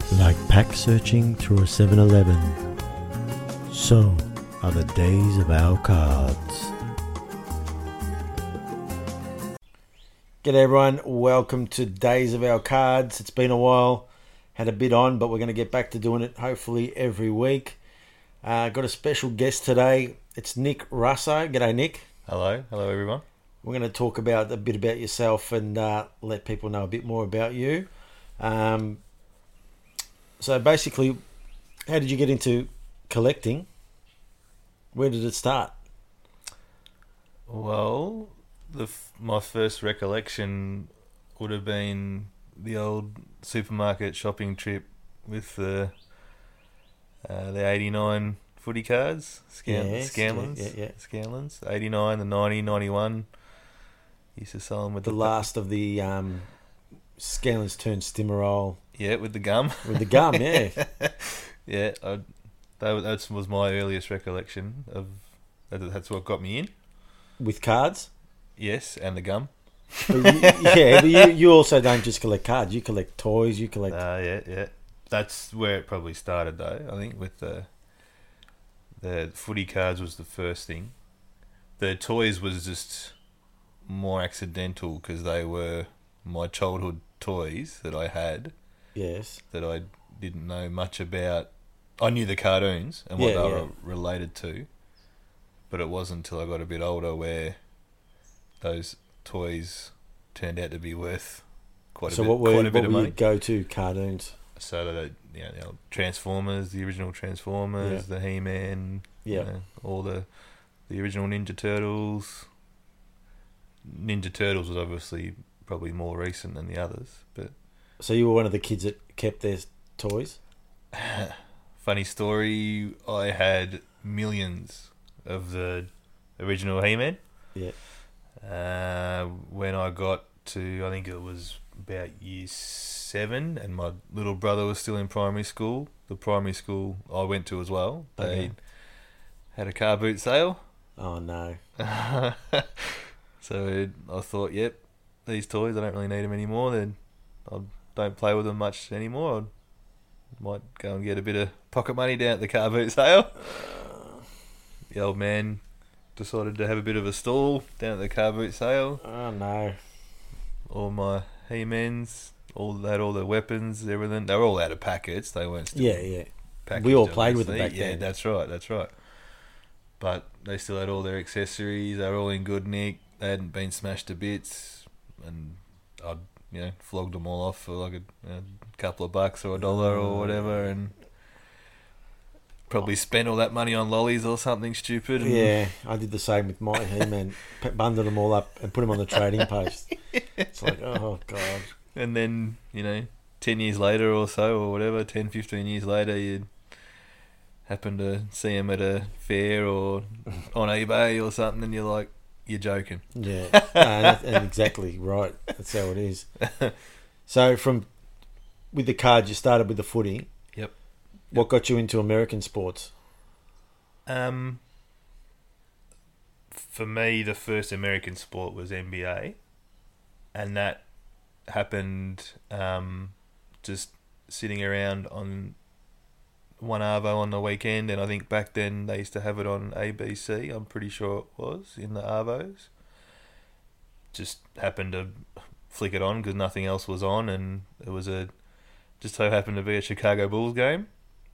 Like pack searching through a 7-Eleven, so are the days of our cards. G'day everyone, welcome to Days of Our Cards. It's been a while, had a bit on, but we're going to get back to doing it hopefully every week. Got a special guest today, it's Nick Russo. G'day Nick. Hello everyone. We're going to talk about a bit about yourself and let people know a bit more about you. So basically, how did you get into collecting? Where did it start? Well, my first recollection would have been the old supermarket shopping trip with the 89 footy cards, Scanlons, 89, the 90, 91. Used to sell them with the last of the Scanlons turned Stimorol. Yeah, with the gum. With the gum, yeah. Yeah, that was my earliest recollection of. That's what got me in. With cards? Yes, and the gum. But you also don't just collect cards. You collect toys. You collect. Yeah. That's where it probably started, though. I think with the footy cards was the first thing. The toys was just more accidental because they were my childhood toys that I had. Yes. That I didn't know much about. I knew the cartoons and what they were related to, but it wasn't until I got a bit older where those toys turned out to be worth quite a bit of money. So what were your go-to cartoons? So the Transformers, the original Transformers, the He-Man, all the original Ninja Turtles. Ninja Turtles was obviously probably more recent than the others, but. So you were one of the kids that kept their toys? Funny story, I had millions of the original He-Man. Yeah. When I got to, I think it was about year 7, and my little brother was still in primary school. The primary school I went to as well. They had a car boot sale. Oh, no. So I thought, these toys, I don't really need them anymore. I don't play with them much anymore. I might go and get a bit of pocket money down at the car boot sale. The old man decided to have a bit of a stall down at the car boot sale. Oh, no. All my He-Mans, they had all the weapons, everything. They were all out of packets. They weren't still packaged. We all played with them back then. Yeah, that's right. But they still had all their accessories. They were all in good nick. They hadn't been smashed to bits. And I'd flogged them all off for like a couple of bucks or $1 or whatever, and probably spent all that money on lollies or something stupid. Yeah, I did the same with my He-Man. Bundled them all up and put them on the trading post. It's like, oh, God. And then, 10 years later or so, or whatever, 10, 15 years later, you'd happen to see them at a fair or on eBay or something, and you're like, you're joking. Yeah, that's exactly right. That's how it is. So with the cards, you started with the footy. Yep. What got you into American sports? For me, the first American sport was NBA, and that happened just sitting around on one Arvo on the weekend, and I think back then they used to have it on ABC. I'm pretty sure it was in the Arvos. Just happened to flick it on because nothing else was on, and it was just so happened to be a Chicago Bulls game,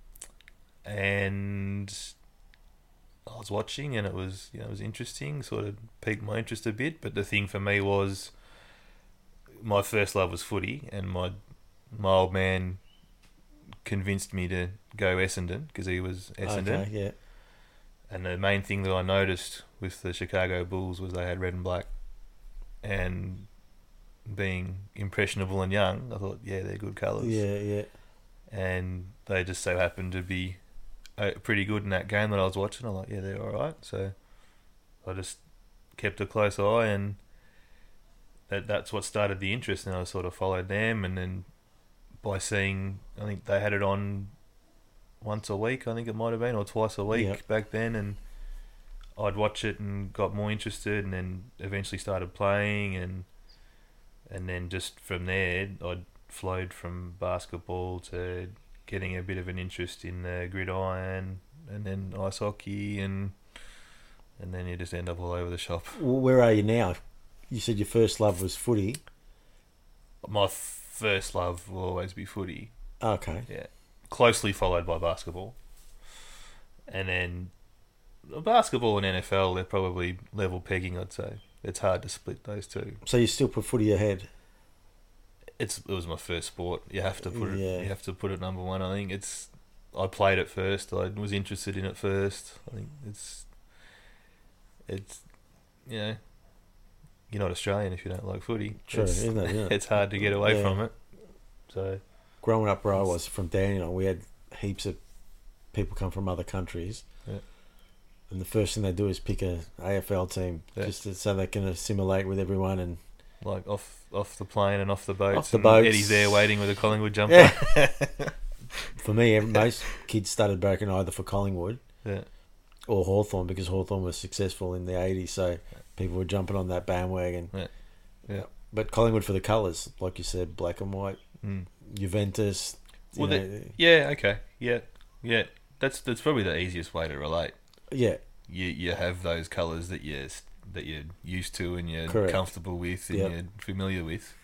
and I was watching, and it was interesting. Sort of piqued my interest a bit. But the thing for me was my first love was footy, and my old man convinced me to go Essendon because he was Essendon. Okay, yeah. And the main thing that I noticed with the Chicago Bulls was they had red and black. And being impressionable and young, I thought, they're good colours. Yeah. And they just so happened to be pretty good in that game that I was watching. I'm like, they're all right. So I just kept a close eye, and that's what started the interest. And I sort of followed them, and then by seeing, I think they had it on once a week, I think it might have been, or twice a week back then, and I'd watch it and got more interested, and then eventually started playing, and then just from there I'd flowed from basketball to getting a bit of an interest in gridiron, and then ice hockey, and then you just end up all over the shop. Where are you now? You said your first love was footy. My first love will always be footy. Okay. Yeah. Closely followed by basketball. And then basketball and NFL, they're probably level pegging, I'd say. It's hard to split those two. So you still put footy ahead? It was my first sport. You have to put Yeah. it. You have to put it number one. I think I played it first. I was interested in it first. I think it's you know, you're not Australian if you don't like footy. True, isn't it? Yeah. It's hard to get away from it. So growing up where I was from Dandenong, we had heaps of people come from other countries. Yeah. And the first thing they do is pick a AFL team so they can assimilate with everyone and like off the plane and off the boats. Off the boats. Eddie's there waiting with a Collingwood jumper. Yeah. For me, most kids started breaking either for Collingwood or Hawthorn because Hawthorn was successful in the 80s, so people were jumping on that bandwagon. Yeah. But Collingwood for the colours, like you said, black and white. Juventus. Okay. Yeah. That's probably the easiest way to relate. Yeah. You have those colours that you're used to and you're Correct. comfortable with and you're familiar with.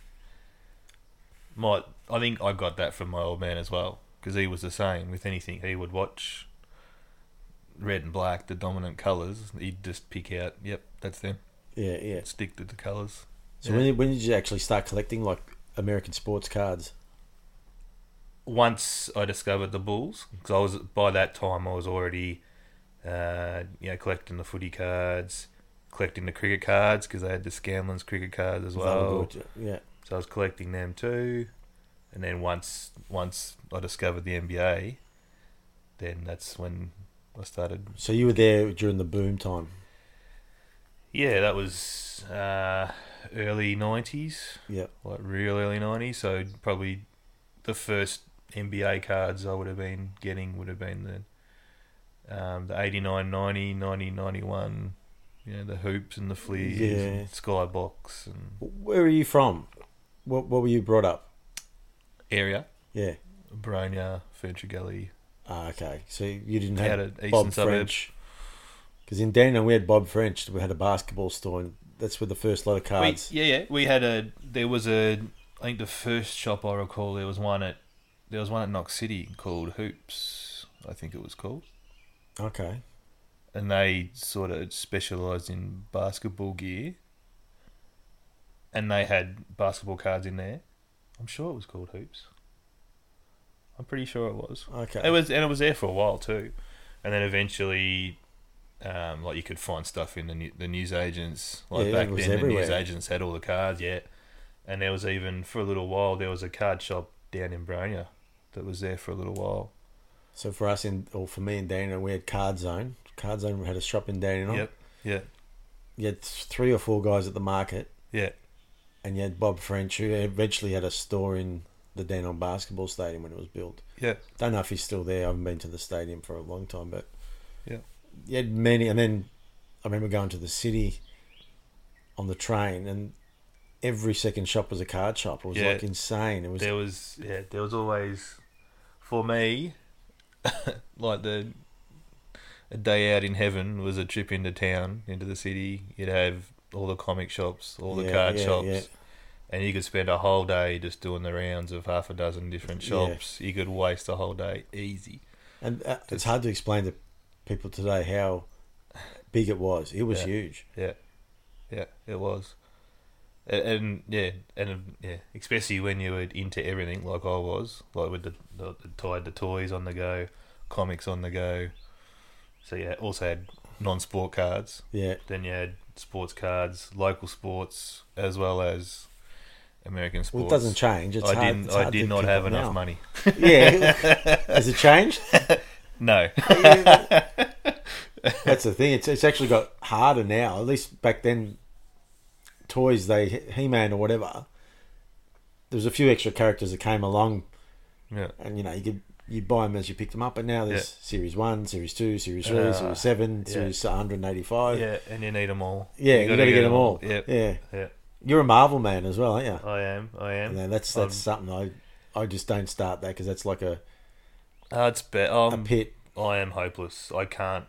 I think I got that from my old man as well, because he was the same with anything. He would watch red and black, the dominant colours. He'd just pick out, yep, that's them. Yeah. Stick to the colours. So when did you actually start collecting like American sports cards? Once I discovered the Bulls, because by that time I was already, collecting the footy cards, collecting the cricket cards, because they had the Scanlon's cricket cards as well. Yeah. So I was collecting them too, and then once I discovered the NBA, then that's when I started. So you were there during the boom time. Yeah, that was early 90s. Yeah. Like real early 90s. So probably the first NBA cards I would have been getting would have been the 89, 90, 90, 91, the hoops and the fleers, and Skybox. And where are you from? What were you brought up? Area? Yeah. Bronya, Ferntree Gully. Okay. So you didn't Out have of eastern Bob suburbs. French? Because in Dandenong we had Bob French. We had a basketball store, and that's where the first lot of cards. We had I think the first shop I recall, there was one at Knox City called Hoops, I think it was called. Okay. And they sort of specialised in basketball gear. And they had basketball cards in there. I'm sure it was called Hoops. I'm pretty sure it was. Okay. It was there for a while too. And then eventually, you could find stuff in the newsagents. Like back then, the newsagents had all the cards, And there was even, for a little while, there was a card shop down in Bronya that was there for a little while. So for us, for me in Dandenong, we had Card Zone. Card Zone had a shop in Dandenong. Yep. Yeah. You had 3 or 4 guys at the market. Yeah. And you had Bob French, who eventually had a store in the Dandenong Basketball Stadium when it was built. Yeah. Don't know if he's still there. I haven't been to the stadium for a long time, but yeah. You had many. And then I remember going to the city on the train, and every second shop was a card shop. It was like insane. It was. There was always, for me, like a day out in heaven was a trip into town, into the city. You'd have all the comic shops, all the card shops, and you could spend a whole day just doing the rounds of half a dozen different shops. You could waste a whole day easy. And it's hard to explain to people today how big it was. It was huge. Yeah, it was. And especially when you were into everything like I was, like with the toys on the go, comics on the go. So you also had non-sport cards. Yeah. Then you had sports cards, local sports, as well as American sports. Well, it doesn't change. I did not have enough money. Yeah. Has it changed? No. That's the thing. It's actually got harder now. At least back then, toys, He-Man or whatever, there was a few extra characters that came along. Yeah. And, you'd buy them as you picked them up. But now there's Series 1, Series 2, Series 3, Series 7, Series 185. Yeah, and you need them all. Yeah, you got to get them all. Yeah. Yeah. Yeah. You're a Marvel man as well, aren't you? I am. And then that's something I just don't start that because that's like a It's a pit. I am hopeless. I can't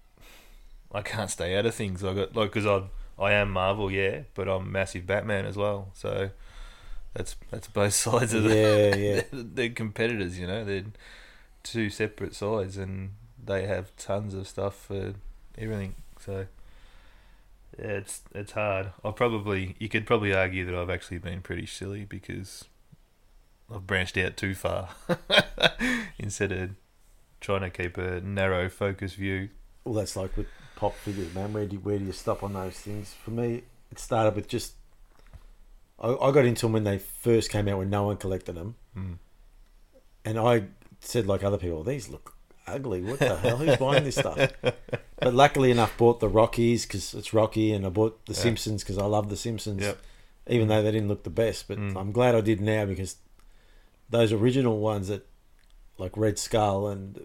stay out of things. Because I am Marvel, yeah, but I'm massive Batman as well. So that's both sides of Yeah. they're competitors. They're two separate sides, and they have tons of stuff for everything. So yeah, it's hard. You could probably argue that I've actually been pretty silly because I've branched out too far instead of trying to keep a narrow focus view. Well, that's like with pop figures, man. Where do you stop on those things? For me, it started with just I got into them when they first came out when no one collected them, and I said like other people, these look ugly. What the hell? Who's buying this stuff? But luckily enough, bought the Rockies because it's Rocky, and I bought the Simpsons because I love the Simpsons, even though they didn't look the best. But I'm glad I did now because those original ones that like Red Skull and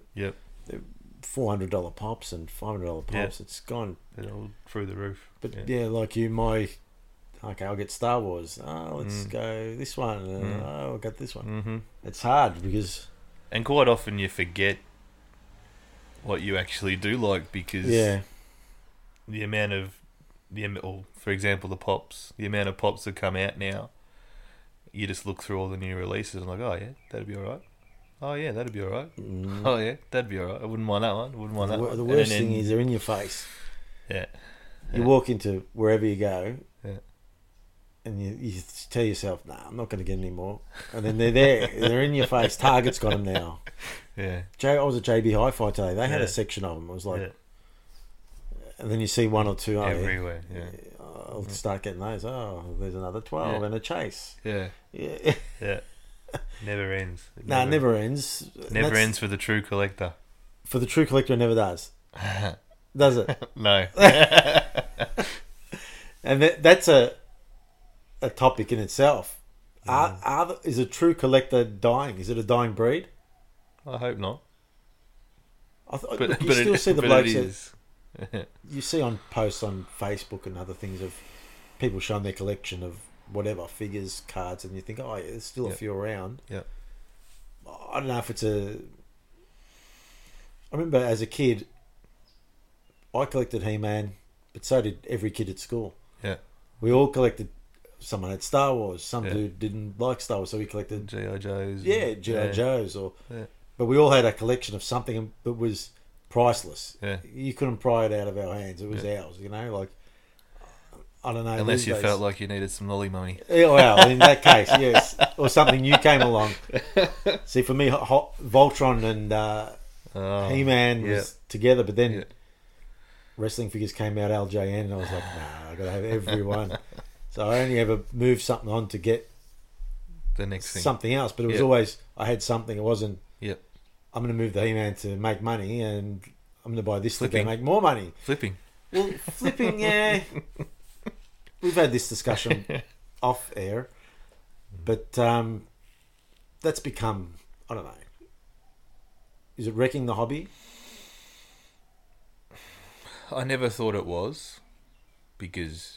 $400 pops and $500 pops, it's gone. They're all through the roof. But like I'll get Star Wars. Oh, let's go this one. I'll get this one. Mm-hmm. It's hard because... And quite often you forget what you actually do like because the amount of... for example, the pops. The amount of pops that come out now, you just look through all the new releases and like, oh yeah, that'd be alright. Oh yeah, that'd be alright. Oh yeah, that'd be alright. I wouldn't mind that one. Wouldn't mind that one. The worst thing is they're in your face. Yeah. You walk into wherever you go... And you tell yourself, nah, I'm not going to get any more. And then they're there. They're in your face. Target's got them now. Yeah. I was at JB Hi-Fi today. They had a section of them. It was like... And then you see one or two... Everywhere, I'll start getting those. Oh, there's another 12 and a chase. Yeah. Yeah. Yeah. Never ends. It never ends. Never ends for the true collector. For the true collector, it never does. Does it? No. And that's a topic in itself. Is a true collector dying? Is it a dying breed? I hope not. But you still see the blokes you see on posts on Facebook and other things of people showing their collection of whatever figures, cards, and you think, oh, yeah, there's still a few around. Yeah. I don't know if it's I remember as a kid, I collected He-Man, but so did every kid at school. Yeah. We all collected. Someone had Star Wars. Some dude didn't like Star Wars, so he collected G.I. Joes. Yeah, G.I. Joes. But we all had a collection of something that was priceless. Yeah. You couldn't pry it out of our hands. It was ours, like... I don't know. Unless you felt like you needed some lolly money. Yeah, well, in that case, yes. Or something new came along. See, for me, Voltron and He-Man was together, but then wrestling figures came out, LJN, and I was like, nah, I've got to have every one. So I only ever moved something on to get the next thing, something else. But it was always I had something. It wasn't. Yep. I'm going to move the He-Man to make money, and I'm going to buy this to make more money. Flipping. Well, flipping, yeah. We've had this discussion off air, but that's become, I don't know. Is it wrecking the hobby? I never thought it was, because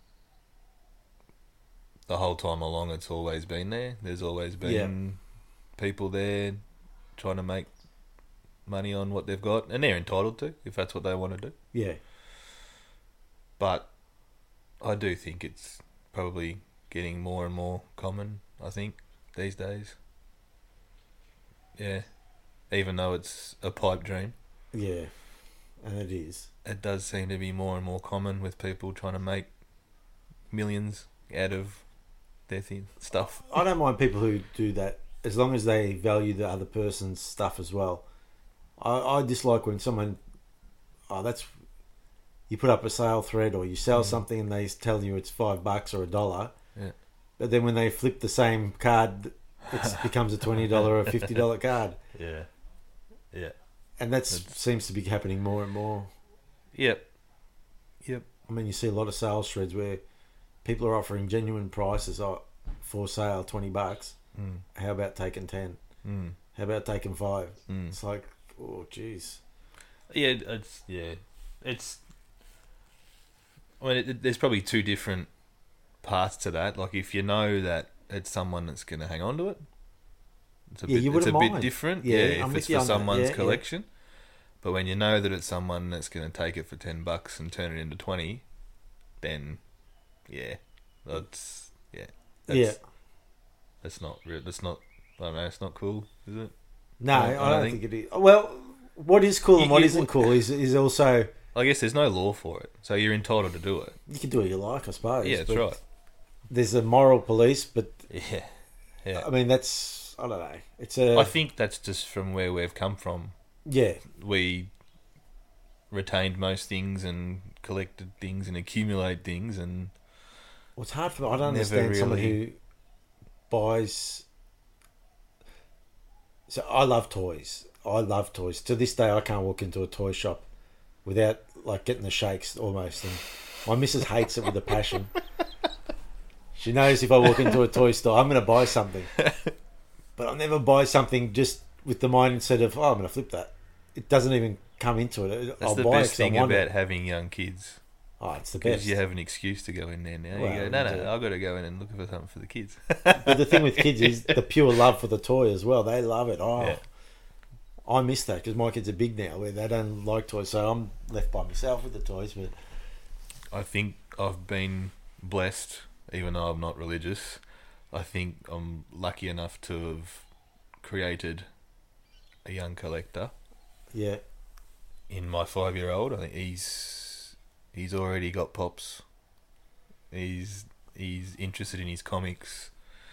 the whole time along it's always been there. There's always been people there trying to make money on what they've got, and they're entitled to if that's what they want to do. Yeah. But I do think it's probably getting more and more common, I think, these days. Yeah. Even though it's a pipe dream. Yeah. And it is. It does seem to be more and more common with people trying to make millions out of their stuff. I don't mind people who do that as long as they value the other person's stuff as well. I dislike when someone... You put up a sale thread or you sell something and they tell you it's $5 or $1. Yeah. But then when they flip the same card, it becomes a $20 or $50 card. Yeah. Yeah. And that seems to be happening more and more. Yep. I mean, you see a lot of sales threads where people are offering genuine prices for sale, $20. How about taking 10? How about taking 5? It's like, oh, jeez. Yeah, it's... I mean, there's probably two different paths to that. Like if you know that it's someone that's going to hang on to it, you it's a wouldn't bit mind. different. Yeah, Yeah, I'm if with it's you for on that. someone's Yeah, collection. But when you know that it's someone that's going to take it for $10 and turn it into 20, then that's yeah. that's not real. That's not. I don't know. It's not cool, is it? No, I I don't don't think it is. Well, what is cool and what isn't cool is also I guess there's no law for it, so you're entitled to do it. you can do what you like, I suppose. Yeah, that's but right. There's a moral police, but Yeah. I mean that's I don't know. It's I think that's just from where we've come from. yeah. We retained most things and collected things and accumulate things, and Well, it's hard for I don't Never understand someone really- who buys. So I love toys. I love toys. To this day, I can't walk into a toy shop without like getting the shakes almost. And my missus hates it with a passion. She knows if I walk into a toy store, I'm going to buy something. But I'll never buy something just with the mindset of, I'm going to flip that. It doesn't even come into it. that's I'll the buy best it 'cause I thing want about it. having young kids. Oh, it's the Because best. you have an excuse to go in there now. Well, You go, you no, do. I've got to go in and look for something for the kids. But the thing with kids is the pure love for the toy as well. They love it. Oh, Yeah. I miss that because my kids are big now where they don't like toys. So I'm left by myself with the toys. But I think I've been blessed, even though I'm not religious. I think I'm lucky enough to have created a young collector yeah, in my 5-year-old. I think he's already got pops. He's interested in his comics.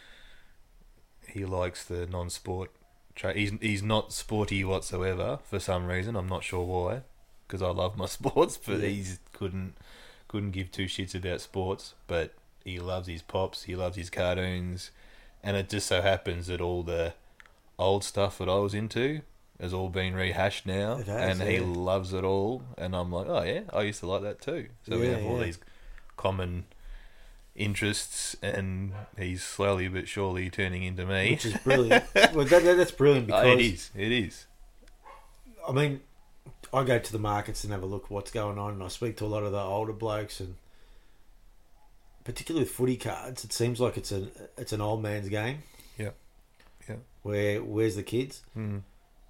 He likes the non-sport. He's not sporty whatsoever for some reason. I'm not sure why, because I love my sports, but Yeah. he's couldn't give two shits about sports. But he loves his pops. He loves his cartoons, and it just so happens that all the old stuff that I was into has all been rehashed now, It has, and he yeah. loves it all. And I'm like, oh yeah, I used to like that too. So we Yeah, have all yeah. these common interests, and he's slowly but surely turning into me. which is brilliant. Well, that's brilliant because It is. I mean, I go to the markets and have a look at what's going on, and I speak to a lot of the older blokes, and particularly with footy cards, it seems like it's an old man's game. Yeah. Where's the kids? Mm.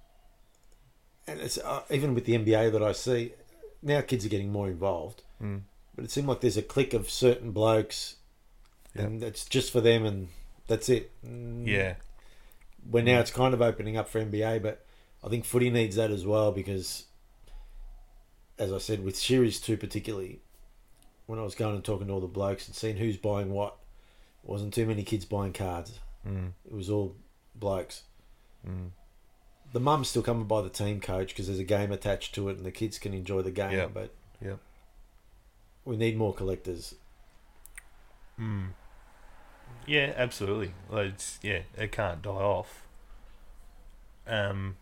And it's even with the NBA that I see now, kids are getting more involved. Mm. But it seems like there's a clique of certain blokes, and it's just for them, and that's it. Yeah. Where now it's kind of opening up for NBA, but I think footy needs that as well because, as I said, with Series 2 particularly, when I was going and talking to all the blokes and seeing who's buying what, it wasn't too many kids buying cards. Mm. It was all blokes. Mm. The mum's still coming by the team coach because there's a game attached to it and the kids can enjoy the game, Yeah. but Yeah. we need more collectors. Mm. Yeah, absolutely. Well, it can't die off. I'm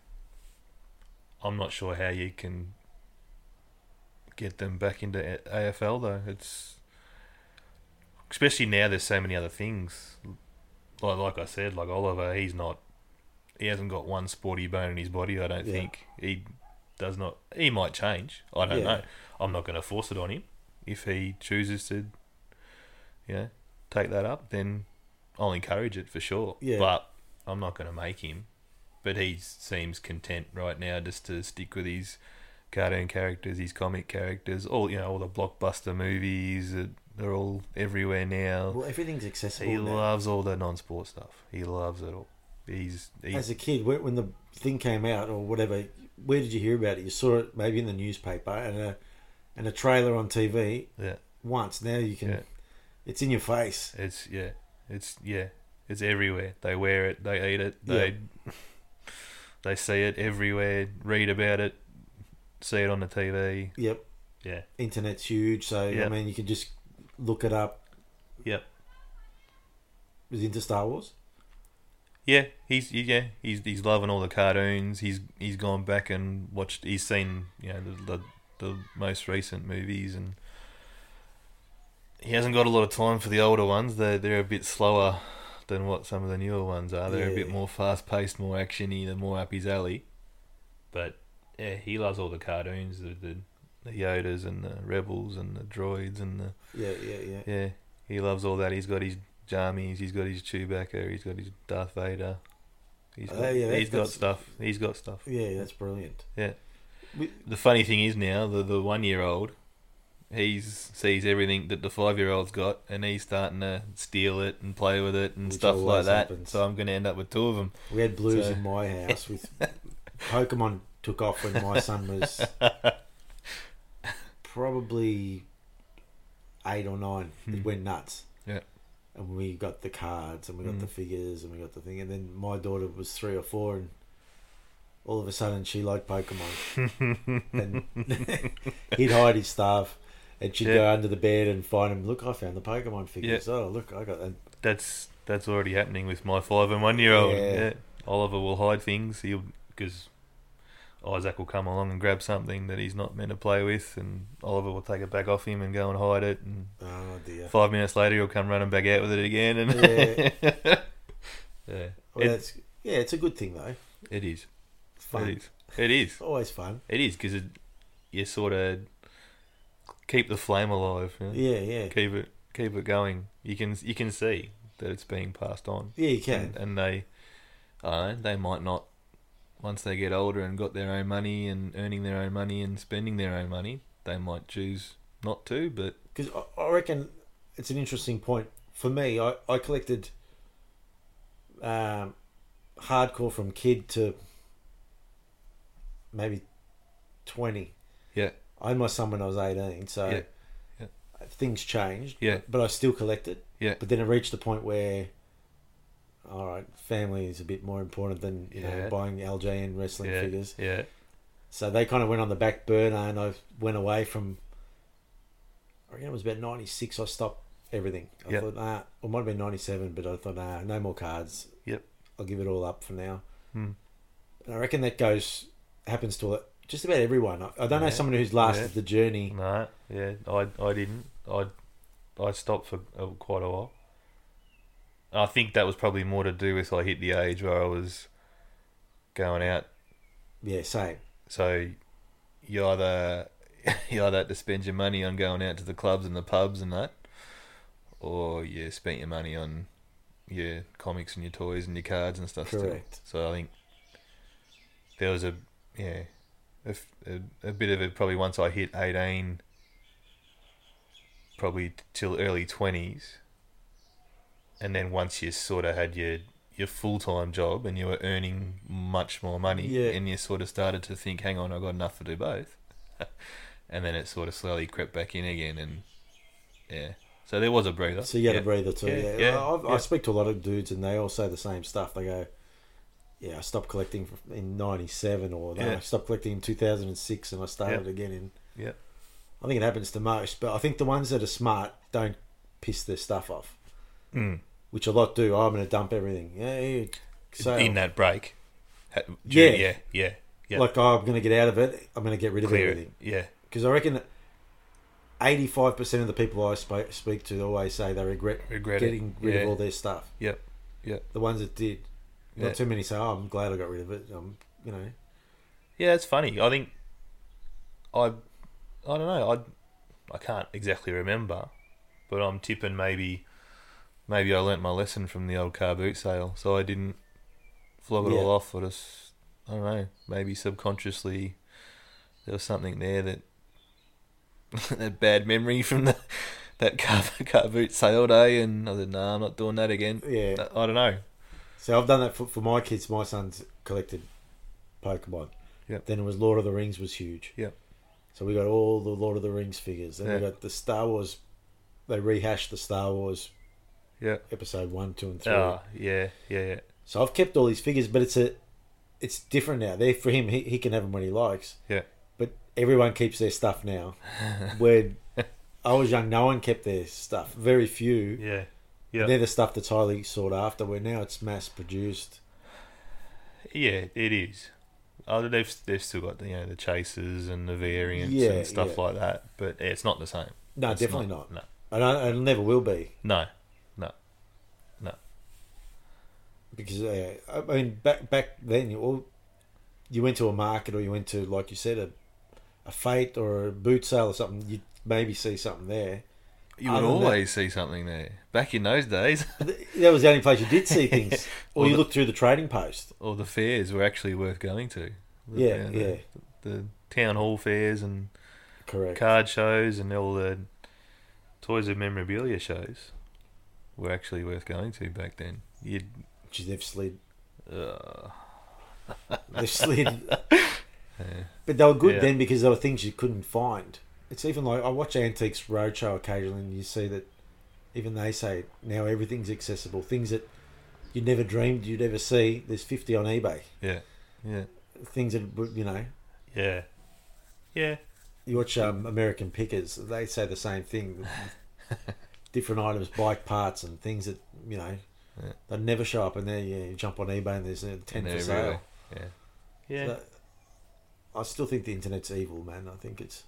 not sure how you can get them back into AFL though. It's especially now. There's so many other things. Like I said, like Oliver, he hasn't got one sporty bone in his body. I don't Yeah. think he does not. He might change. I don't Yeah. know. I'm not going to force it on him. If he chooses to, take that up, then I'll encourage it for sure. Yeah. But I'm not going to make him. But he seems content right now just to stick with his cartoon characters, his comic characters, all the blockbuster movies. They're all everywhere now. Well, everything's accessible He now. loves all the non-sport stuff. He loves it all. He's As a kid, when the thing came out or whatever, where did you hear about it? You saw it maybe in the newspaper and a trailer on TV yeah. once. Now you can, Yeah. it's in your face. It's everywhere. They wear it. They eat it. They see it everywhere. Read about it. See it on the TV. Yep. Yeah. Internet's huge, so I Yep. mean you can just look it up. Yep. Was he into Star Wars? Yeah, he's loving all the cartoons. He's gone back and watched. He's seen the most recent movies, and he hasn't got a lot of time for the older ones. They're a bit slower than what some of the newer ones are. They're a bit more fast paced, more actiony. They're more up his alley. But yeah, he loves all the cartoons, the Yodas and the Rebels and the droids and the Yeah. yeah. He loves all that. He's got his jammies. He's got his Chewbacca. He's got his Darth Vader. He's got, he's got stuff. He's got stuff. Yeah, that's brilliant. Yeah. The funny thing is now, the 1 year old, he sees everything that the 5-year-old's got, and he's starting to steal it and play with it and Which stuff like that. happens. So I'm going to end up with two of them. We had blues in my house with Pokemon took off when my son was probably 8 or 9. It went nuts. Yeah. And we got the cards and we got the figures and we got the thing. And then my daughter was 3 or 4 and all of a sudden she liked Pokemon. And he'd hide his stuff and she'd go under the bed and find him. Look, I found the Pokemon figures. Oh, look, I got that. That's already happening with my 5 and 1 year old. Yeah. Oliver will hide things because Isaac will come along and grab something that he's not meant to play with, and Oliver will take it back off him and go and hide it. And oh dear! 5 minutes later, he'll come running back out with it again. And yeah, well, it's a good thing though. It is. It's fun. It is. Always fun. It is because you sort of keep the flame alive. You know? Yeah. Keep it going. You can see that it's being passed on. Yeah, you can. And they, I don't know, they might not. Once they get older and got their own money and earning their own money and spending their own money, they might choose not to. But because I reckon it's an interesting point for me. I collected hardcore from kid to maybe 20. Yeah, I had my son when I was 18, so things changed. Yeah, but I still collected. Yeah, but then it reached a point where, all right, family is a bit more important than you know, buying LJN wrestling figures. Yeah. So they kind of went on the back burner, and I went away from. I reckon it was about 96. I stopped everything. I thought, well, it might have been 97, but I thought, no more cards. Yep. I'll give it all up for now. And I reckon that happens to just about everyone. I don't know someone who's lasted the journey. No, I didn't. I stopped for quite a while. I think that was probably more to do with I hit the age where I was going out. Yeah, same. So you either had to spend your money on going out to the clubs and the pubs and that, or you spent your money on your comics and your toys and your cards and stuff. Correct. Still. So I think there was a bit of it probably once I hit 18, probably till early 20s. And then once you sort of had your full-time job and you were earning much more money and you sort of started to think, hang on, I've got enough to do both. And then it sort of slowly crept back in again. And so there was a breather. So you had a breather too. Yeah. I speak to a lot of dudes and they all say the same stuff. They go, I stopped collecting in 97 or I stopped collecting in 2006 and I started again in... Yeah. I think it happens to most, but I think the ones that are smart don't piss their stuff off. Which a lot do. I'm going to dump everything. So in that break. Yeah. Like, I'm going to get out of it. I'm going to get rid of everything. Yeah. Because I reckon 85% of the people I speak to always say they regret getting rid of all their stuff. Yep. The ones that did. Not too many say, I'm glad I got rid of it. Yeah, it's funny. I think I don't know. I can't exactly remember, but I'm tipping maybe I learnt my lesson from the old car boot sale, so I didn't flog it all off. I don't know, maybe subconsciously there was something there that that bad memory from that car boot sale day, and I said, I'm not doing that again. Yeah. I don't know. So I've done that for my kids. My son's collected Pokemon. Yep. Then it was Lord of the Rings was huge. Yep. So we got all the Lord of the Rings figures. Then we got the Star Wars. They rehashed the Star Wars. Yeah. Episode 1, 2, and 3. Oh, yeah. So I've kept all these figures, but it's different now. They're for him. He can have them when he likes. Yeah. But everyone keeps their stuff now. When I was young, no one kept their stuff. Very few. Yeah. Yeah. They're the stuff that's highly sought after. Where now it's mass produced. Yeah, it is. Oh, they've still got the chasers and the variants and stuff like that, but it's not the same. No, it's definitely not. No, and it never will be. No. Because I mean, back then, you went to a market or you went to, like you said, a fete or a boot sale or something. You'd maybe see something there. You would Other than always see something there. Back in those days, that was the only place you did see things. Or you looked through the trading post. all the fairs were actually worth going to. Yeah, The town hall fairs and correct. card shows and all the toys and memorabilia shows were actually worth going to back then. You'd Geez, they've slid. uh, They've slid. yeah. But they were good Yeah. then because there were things you couldn't find. It's even like I watch Antiques Roadshow occasionally, and you see that even they say now everything's accessible. Things that you never dreamed you'd ever see. There's 50 on eBay. Yeah. Things that Yeah. Yeah. you watch American Pickers. They say the same thing. Different items, bike parts, and things that Yeah. they never show up. And there you jump on eBay and there's 10 for sale. Everywhere. Yeah. Yeah. So, I still think the internet's evil, man. I think it's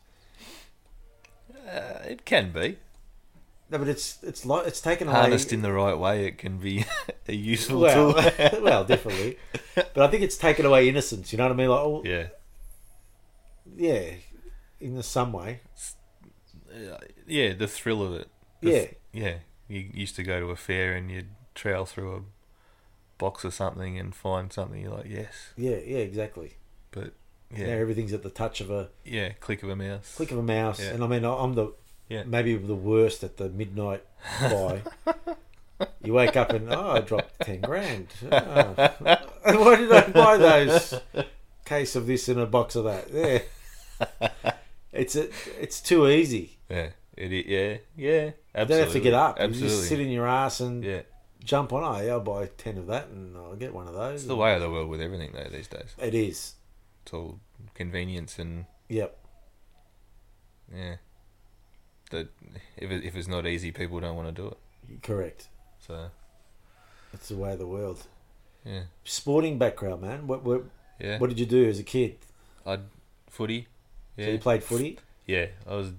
It can be. no, but it's like it's taken away. Harnessed in the right way, it can be a useful well, tool. well, definitely. But I think it's taken away innocence. You know what I mean? Like, oh, Yeah. yeah, in some way. Yeah, the thrill of it. Yeah, Yeah. You used to go to a fair and you'd trail through a box or something and find something you're like, yes. yeah, exactly. But, Yeah, yeah. everything's at the touch of a Click of a mouse. click of a mouse. Yeah. And I mean, I'm the Yeah. maybe the worst at the midnight buy. You wake up and I dropped 10 grand. Oh. Why did I buy those? Case of this and a box of that. Yeah, it's too easy. Yeah. Yeah. Yeah. You Absolutely. don't have to get up. Absolutely. You just sit in your ass and Yeah. jump on. Oh, yeah, I'll buy 10 of that and I'll get one of those. It's the way of the world with everything though these days. It is. It's all convenience and Yep. yeah. That if it's not easy, people don't want to do it. Correct. So That's the way of the world. yeah. Sporting background, man. What Yeah. did you do as a kid? I'd footy. Yeah. So you played footy? Yeah, I was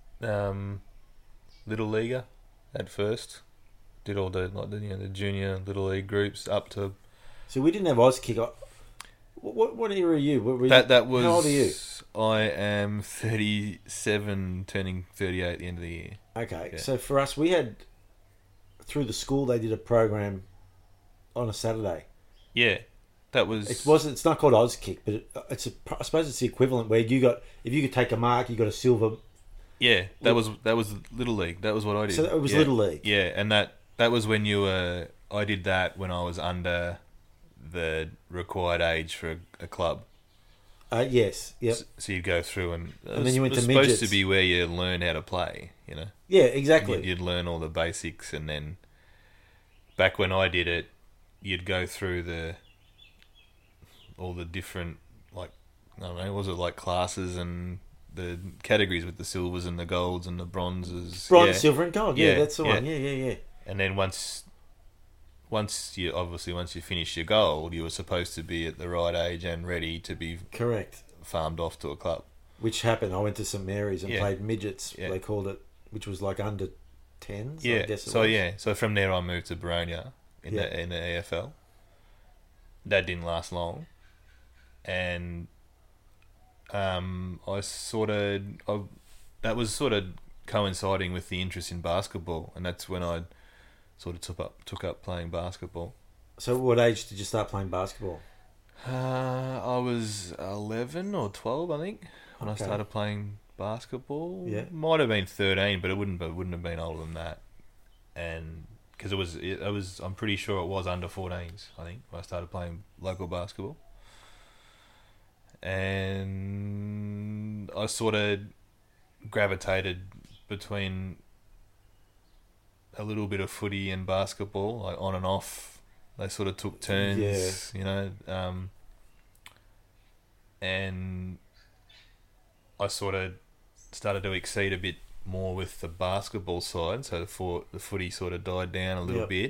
little leaguer at first. Did all the the junior little league groups up to So we didn't have Auskick. What era are you? What were you? that was. How old are you? I am 37, turning 38 at the end of the year. Okay, Yeah. so for us, we had through the school they did a program on a Saturday. Yeah, that was. It's not called Auskick, but I suppose it's the equivalent where if you could take a mark, you got a silver. Yeah, that was little league. That was what I did. So it was Yeah. Little League. Yeah, and that was when you were. I did that when I was under the required age for a club. Yes. Yep. So you go through and And then you went it was to supposed midgets. to be where you learn how to play. Yeah. Exactly. You'd learn all the basics, and then back when I did it, you'd go through all the different, like, I don't know, was it like classes and the categories with the silvers and the golds and the bronzes. Bronze, Yeah. silver, and gold. Yeah, Yeah, that's the yeah. one. Yeah. And then once you finish your gold, you were supposed to be at the right age and ready to be Correct. farmed off to a club. Which happened. I went to St Mary's and Yeah. played midgets. Yeah. They called it, which was like under 10s. I Yeah. guess it So was. yeah. So from there, I moved to Baronia in Yeah. the AFL. That didn't last long, and that was sort of coinciding with the interest in basketball, and that's when I sort of took up playing basketball. So, what age did you start playing basketball? I was 11 or 12, I think, when Okay. I started playing basketball. Yeah. Might have been 13, but it wouldn't have been older than that. And because I'm pretty sure it was under 14s, I think, when I started playing local basketball. And I sort of gravitated between a little bit of footy and basketball, like on and off. They sort of took turns, and I sort of started to exceed a bit more with the basketball side, so the footy sort of died down a little Yep. bit.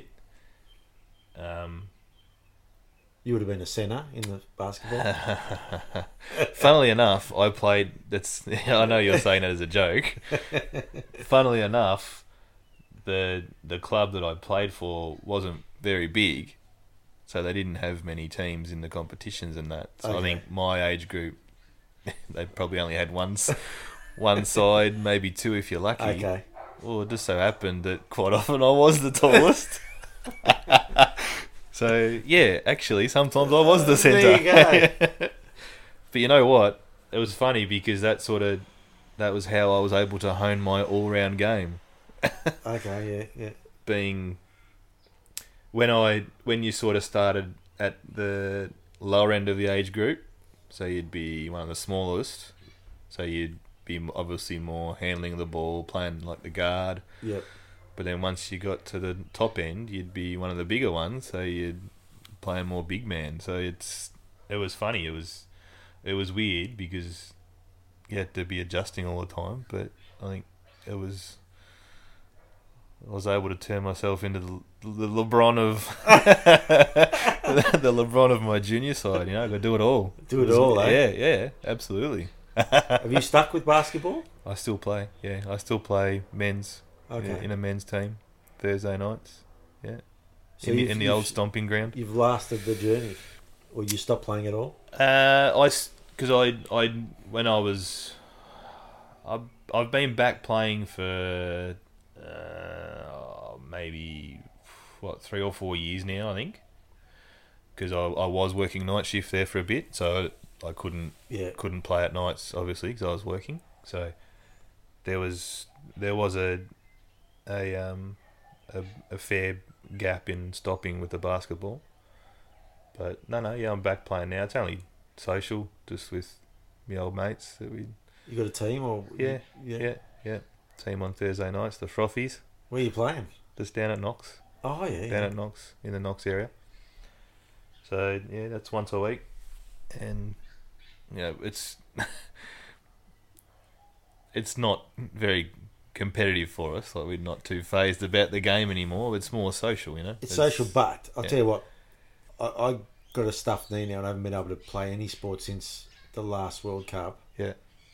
You would have been a centre in the basketball. Funnily enough, I played. I know you're saying it as a joke. Funnily enough, the club that I played for wasn't very big, so they didn't have many teams in the competitions and that. So I Okay. think my age group, they probably only had one side, maybe two if you're lucky. Okay. Well, it just so happened that quite often I was the tallest. So, yeah, actually, sometimes I was the centre. There you go. But you know what? It was funny because that was how I was able to hone my all-round game. Okay, yeah. Being when you sort of started at the lower end of the age group, so you'd be one of the smallest, so you'd be obviously more handling the ball, playing like the guard. Yep. But then once you got to the top end, you'd be one of the bigger ones, so you'd play more big man. So it was funny. It was weird because you had to be adjusting all the time. But I think I was able to turn myself into the LeBron of the LeBron of my junior side. You know, I could do it all. Do it all, eh? Yeah, absolutely. Have you stuck with basketball? I still play. Yeah, I still play men's. Okay. In a men's team, Thursday nights. Yeah. So in the old stomping ground. You've lasted the journey, or you stopped playing at all? I've been back playing for maybe 3 or 4 years now, I think. Because I was working night shift there for a bit, so I couldn't play at nights, obviously, because I was working. So there was a fair gap in stopping with the basketball. But I'm back playing now. It's only social, just with my old mates that we. You got a team or? Yeah. Team on Thursday nights, the Frothies. Where are you playing? Just down at Knox. Oh yeah. Down at Knox, in the Knox area. So yeah, that's once a week, and it's it's not very competitive for us. Like, we're not too phased about the game anymore. It's more social, It's social, but I'll tell you what, I got a stuffed knee now and I haven't been able to play any sport since the last World Cup. Yeah.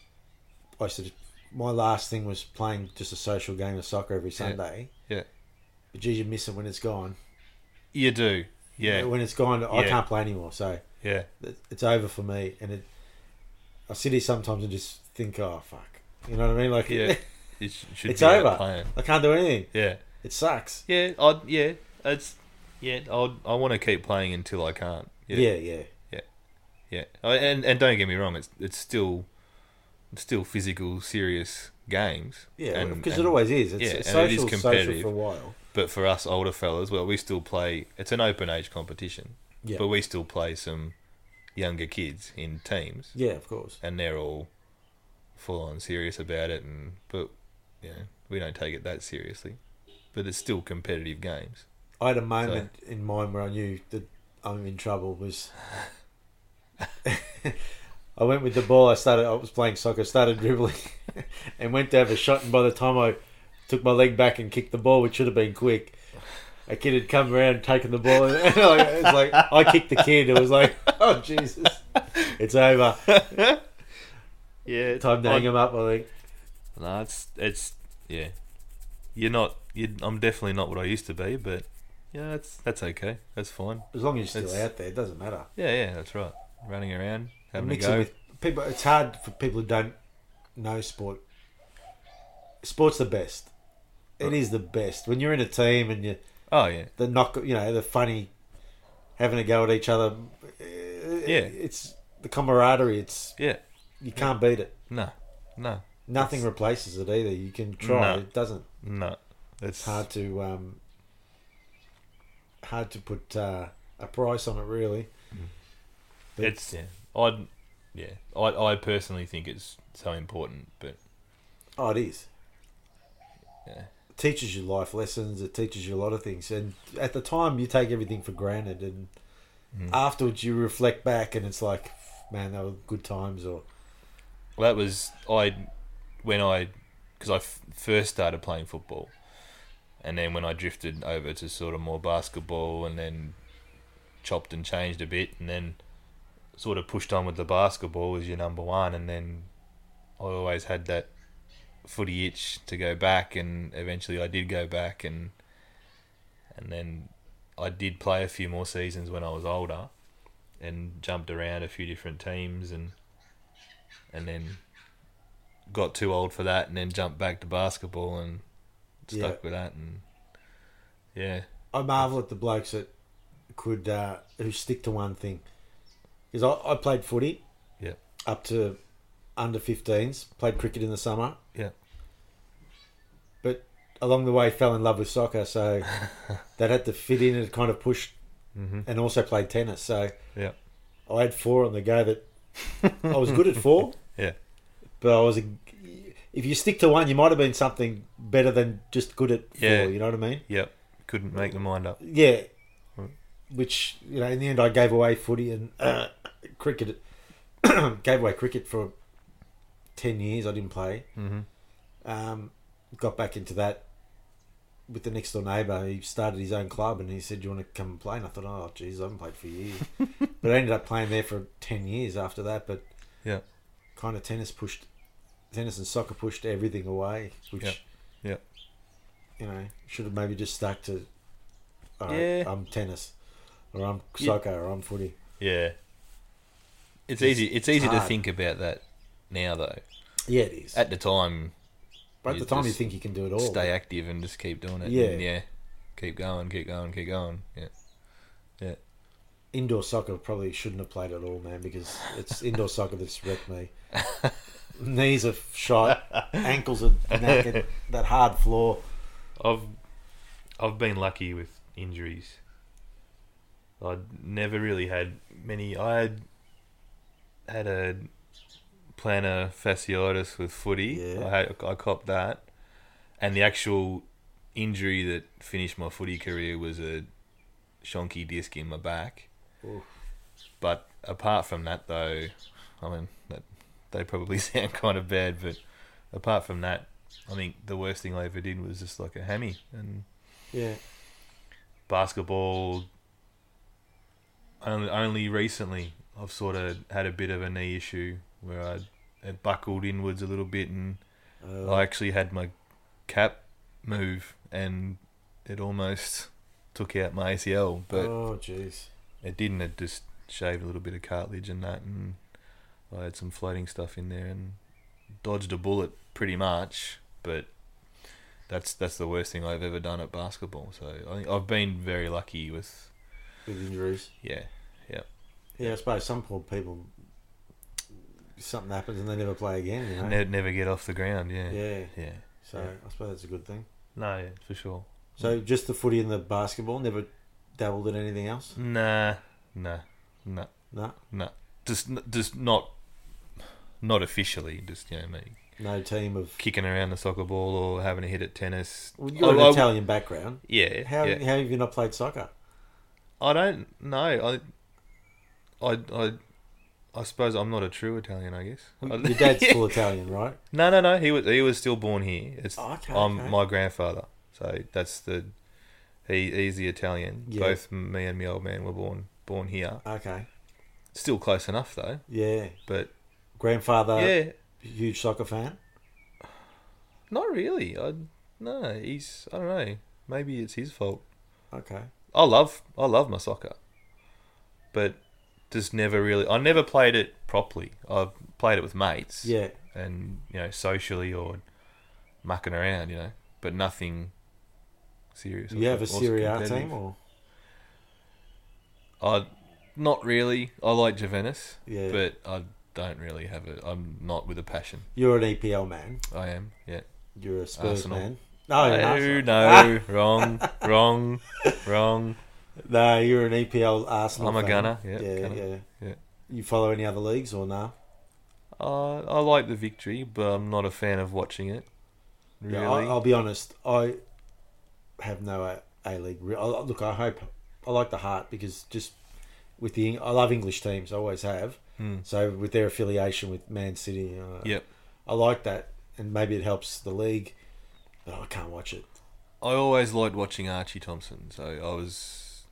My last thing was playing just a social game of soccer every Sunday. Yeah. But geez, you miss it when it's gone. You do. Yeah. When it's gone, I can't play anymore. So yeah, it's over for me. And I sit here sometimes and just think, oh fuck, you know what I mean? Like, yeah, it's over. Playing. I can't do anything. Yeah, it sucks. Yeah, I want to keep playing until I can't. Yeah. And don't get me wrong, it's still physical, serious games. Yeah, because it always is. It's social, and it is competitive for a while. But for us older fellas, well, we still play. It's an open age competition. Yeah. But we still play some younger kids in teams. Yeah, of course. And they're all full on serious about it, but we don't take it that seriously. But it's still competitive games. I had a moment in mind where I knew that I'm in trouble. I went with the ball. I was playing soccer, started dribbling, and went to have a shot. And by the time I took my leg back and kicked the ball, which should have been quick, a kid had come around, taken the ball, and it's like I kicked the kid. It was like, oh Jesus, it's over. Yeah, time to hang him up. I think. No, it's yeah. I'm definitely not what I used to be, but yeah, that's okay. That's fine. As long as you're still out there, it doesn't matter. Yeah, that's right. Running around, having a mixing go. With people, it's hard for people who don't know sport. Sport's the best. It is the best when you're in a team and you. Oh yeah. The funny, having a go at each other. Yeah. It's the camaraderie. You can't beat it. No. Nothing replaces it either. You can try. It doesn't. No. It's hard to put a price on it, really. But I personally think it's so important, but it is. Yeah. It teaches you life lessons. It teaches you a lot of things, and at the time you take everything for granted, and afterwards you reflect back, and it's like, man, they were good times. Or that was because I first started playing football, and then when I drifted over to sort of more basketball, and then chopped and changed a bit, and then sort of pushed on with the basketball as your number one, and then I always had that footy itch to go back, and eventually I did go back, and then I did play a few more seasons when I was older, and jumped around a few different teams, and then got too old for that, and then jumped back to basketball, and stuck with that, and yeah, I marvel at the blokes that could who stick to one thing. Because I played footy, yeah, up to under 15s. Played cricket in the summer, yeah, but along the way fell in love with soccer. So that had to fit in and kind of pushed, and also played tennis. So yeah, I had 4 on the go that I was good at 4. yeah, But I was if you stick to one, you might have been something better than just good at 4. Yeah. You know what I mean? yeah. Couldn't make the mind up. Yeah. Right. Which, in the end, I gave away footy and cricket. Gave away cricket for 10 years. I didn't play. Got back into that with the next door neighbour. He started his own club and he said, "Do you want to come and play?" And I thought, "Oh, geez, I haven't played for years." But I ended up playing there for 10 years after that. But Yeah, kind of tennis and soccer pushed everything away, which yeah. should have maybe just stuck to all right, Yeah. I'm tennis or I'm soccer or I'm footy. Yeah. It's easy. It's easy to hard. think about that now, though. Yeah, it is. At the time, But at you the time, you just think you can do it all. stay active and just keep doing it. Yeah. And yeah. Keep going, keep going, keep going. Yeah. Yeah. Indoor soccer probably shouldn't have played at all, man, because it's indoor soccer that's wrecked me. Knees are shot, ankles are knackered, that hard floor. I've been lucky with injuries. I'd never really had many. I had a plantar fasciitis with footy. Yeah. I copped that, and the actual injury that finished my footy career was a shonky disc in my back. Oof. But apart from that, though, I mean, they probably sound kind of bad, but apart from that, I think the worst thing I ever did was just like a hammy. And Yeah. basketball, only recently I've sort of had a bit of a knee issue where it buckled inwards a little bit, and I actually had my cap move and it almost took out my ACL, but oh, jeez. it didn't. It just shaved a little bit of cartilage and that, and I had some floating stuff in there and dodged a bullet pretty much, but that's the worst thing I've ever done at basketball. So I think I've been very lucky with injuries. Yeah. Yeah, I suppose some poor people, something happens and they never play again, you know? Never get off the ground, yeah. Yeah. So Yeah. I suppose that's a good thing. No, yeah, for sure. So just the footy and the basketball, never dabbled in anything else? Nah. No? Just not officially, just, me No team of... kicking around the soccer ball or having a hit at tennis. Well, you're an Italian background. Yeah. How have you not played soccer? I don't know. I suppose I'm not a true Italian, I guess. Your dad's full Italian, right? No. He was still born here. I'm okay. my grandfather, so that's he's the Italian. Yeah. Both me and my old man were born here. Okay. Still close enough though. Yeah. But Grandfather, yeah, huge soccer fan? not really. No, he's, I don't know. Maybe it's his fault. Okay. I love my soccer, but just never really. I never played it properly. I've played it with mates. Yeah. And socially or mucking around, but nothing serious. You have a or Serie A competitive. team, or? Not really. I like Juventus, Yeah. but I don't really have it. I'm not with a passion. You're an EPL man. I am, yeah. You're a Spurs Arsenal. man. No, you're an No, Arsenal. wrong. No, you're an EPL Arsenal I'm a fan. Gunner, Yeah. Yeah. You follow any other leagues or no? I like the victory, but I'm not a fan of watching it. Really. Yeah, I'll be honest. I have no A-League. Look, I hope... I like the Heart because just with I love English teams. I always have. So with their affiliation with Man City... Yep. I like that, and maybe it helps the league, but I can't watch it. I always liked watching Archie Thompson, so I was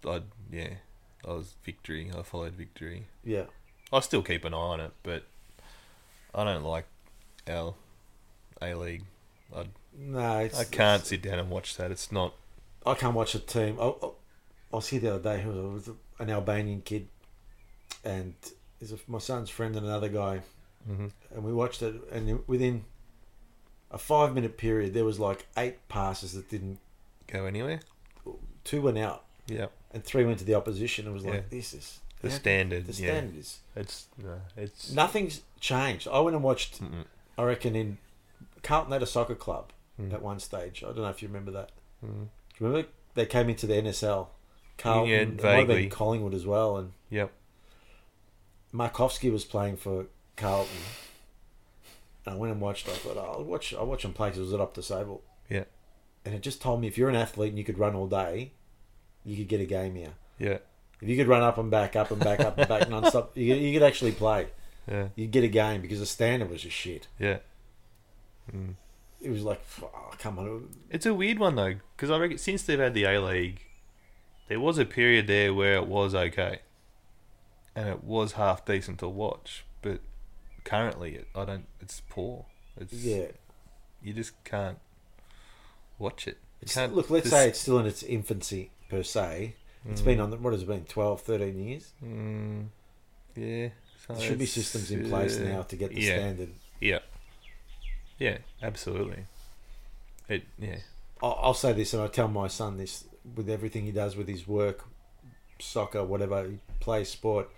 Victory. I followed Victory. Yeah. I still keep an eye on it, but I don't like our A-League. No, I can't sit down and watch that. It's not... I can't watch a team. I was here the other day. Who was an Albanian kid, and my son's friend and another guy, Mm-hmm. and we watched it. And within a 5-minute period, there was like 8 passes that didn't. Go anywhere. 2 went out. Yeah. And 3 went to the opposition. It was like, Yeah. this is The standard. The standard is. It's Nothing's changed. I went and watched. Mm-mm. I reckon in Carlton had a soccer club Mm. at one stage. I don't know if you remember that. Mm. Do you remember they came into the NSL? Carlton, Yeah, it might have been vaguely. Collingwood as well, and Yep. Markovsky was playing for Carlton. And I went and watched. I thought, I'll watch them play because it was at Optus Oval. Yeah. And it just told me if you're an athlete and you could run all day, you could get a game here. Yeah. If you could run up and back, up and back, up and back non-stop, you could actually play. Yeah. You'd get a game because the standard was just shit. Yeah. Mm. It was like, oh, come on. It's a weird one though, because I reckon since they've had the A League, there was a period there where it was okay, and it was half decent to watch. But currently, It's poor. It's Yeah. You just can't watch it. Look, let's say it's still in its infancy, per se. It's been on, what has it been, 12, 13 years? Yeah. So There should be systems in place now to get the standard. Yeah. Yeah, absolutely. I'll say this, and I tell my son this, with everything he does with his work, soccer, whatever, he plays sport.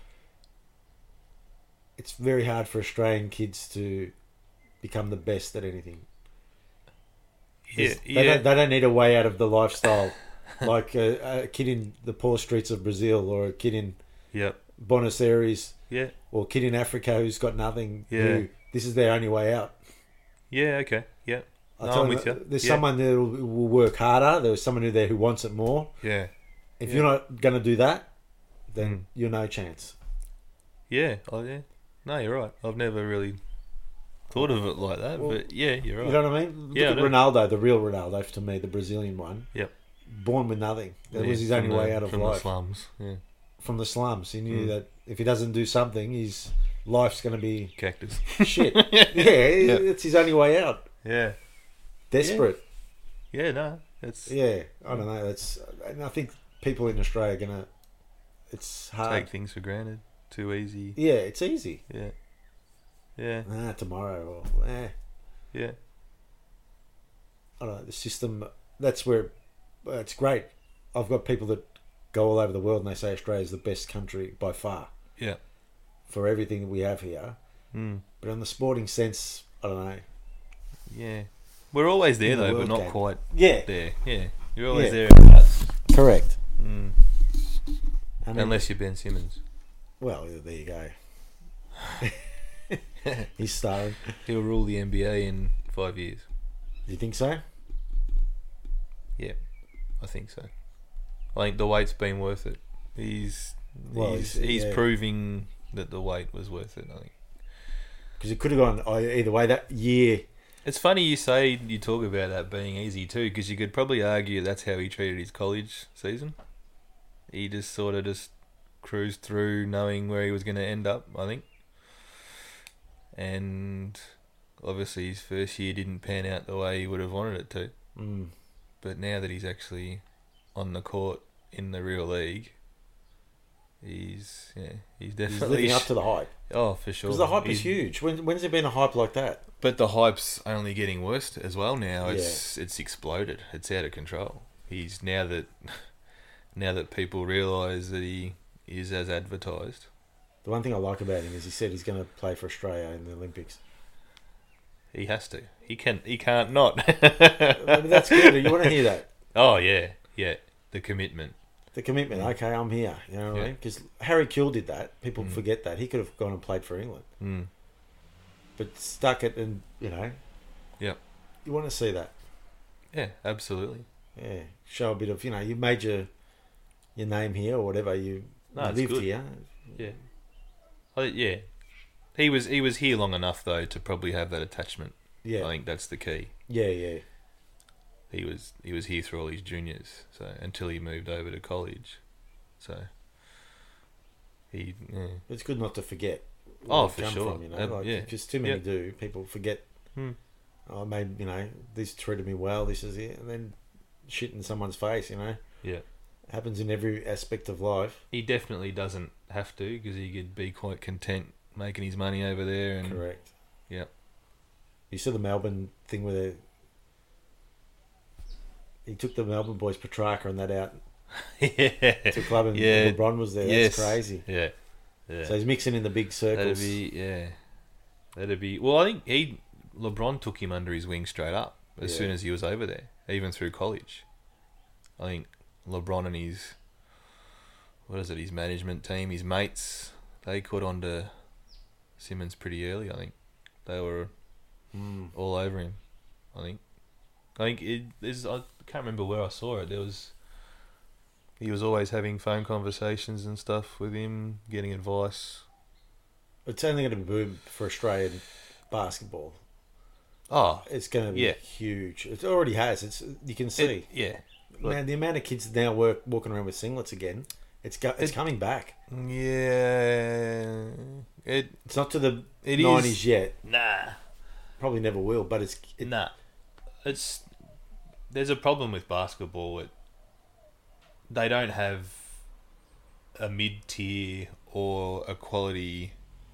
It's very hard for Australian kids to become the best at anything. Yeah, They don't need a way out of the lifestyle like a kid in the poor streets of Brazil or a kid in Yep. Buenos Aires Yeah. or a kid in Africa who's got nothing. Yeah. Who, this is their only way out. Yeah. Okay. Yeah. I No, tell I'm them with you. There's Yeah. someone there who will work harder. There's someone there who wants it more. Yeah. If Yeah. you're not going to do that, then you're no chance. Yeah. Oh yeah. No, you're right. I've never really thought of it like that, Well, but yeah, you're right. You know what I mean? Yeah, I Look do. at Ronaldo, the real Ronaldo, to me, the Brazilian one. Yep. Born with nothing. That Yeah, was his only way out of from life. the slums. Yeah. From the slums. He knew that if he doesn't do something, his life's going to be Cactus. shit. It's his only way out. Yeah. Desperate. Yeah. No, it's Yeah, I don't know. And I think people in Australia are going to. It's hard. take things for granted. Too easy. Yeah, it's easy. Yeah. Yeah. Tomorrow or Yeah. I don't know, the system. That's where it's great. I've got people that go all over the world and they say Australia's the best country by far Yeah. for everything that we have here. Mm. But in the sporting sense, I don't know. Yeah. We're always there In the though, but world not game. quite Yeah, there. Yeah. You're always Yeah. there. correct. Mm. I mean, Unless you're Ben Simmons. well, there you go. He's starring. He'll rule the NBA in 5 years. Do you think so? Yeah, I think so. I think the wait's been worth it. He's yeah. proving that the wait was worth it, I think. Because it could have gone either way that year. It's funny you talk about that being easy too, because you could probably argue that's how he treated his college season. He just sort of just cruised through knowing where he was going to end up, I think. And obviously his first year didn't pan out the way he would have wanted it to. Mm. But now that he's actually on the court in the real league, he's He's definitely living up to the hype. Oh, for sure. Because the hype is huge. When's there been a hype like that? But the hype's only getting worse as well now. It's exploded. It's out of control. He's now that people realise that he is as advertised. The one thing I like about him is he said he's going to play for Australia in the Olympics. He has to. He can't not. But that's good. You want to hear that? Oh yeah. The commitment. The commitment. Okay, I'm here. You know what I Yeah. mean? Because Harry Kill did that. People forget that. He could have gone and played for England. Mm. But stuck it and, Yeah. you want to see that. Yeah, absolutely. Yeah. Show a bit of, you made your name here or whatever. You No, it's lived good. here. Yeah. Yeah. He was here long enough though to probably have that attachment. Yeah. I think that's the key. Yeah. He was here through all his juniors, so until he moved over to college. So he It's good not to forget. Oh, where for you come sure. From, Yeah. Because too many Yep. do. People forget. Hmm. Oh, maybe, this treated me well, this is it. And then shit in someone's face, Yeah. Happens in every aspect of life. He definitely doesn't have to because he could be quite content making his money over there and Correct. yeah. You saw the Melbourne thing where he took the Melbourne boys Petrarca and that out Yeah. to club, and Yeah. LeBron was there. Yes. That's crazy. Yeah. Yeah. So he's mixing in the big circles. That'd be. Well, I think LeBron took him under his wing straight up as Yeah. soon as he was over there, even through college. I think LeBron and his management team, his mates, they caught on to Simmons pretty early. I think they were all over him. I think I can't remember where I saw it. He was always having phone conversations and stuff with him, getting advice. It's only going to boom for Australian basketball. Oh, It's going to be huge. It already has. You can see. Man, the amount of kids now walking around with singlets again. It's coming back. Yeah. It's not to the It 90s is. yet. Nah. Probably never will. But There's a problem with basketball. They don't have a mid-tier or a quality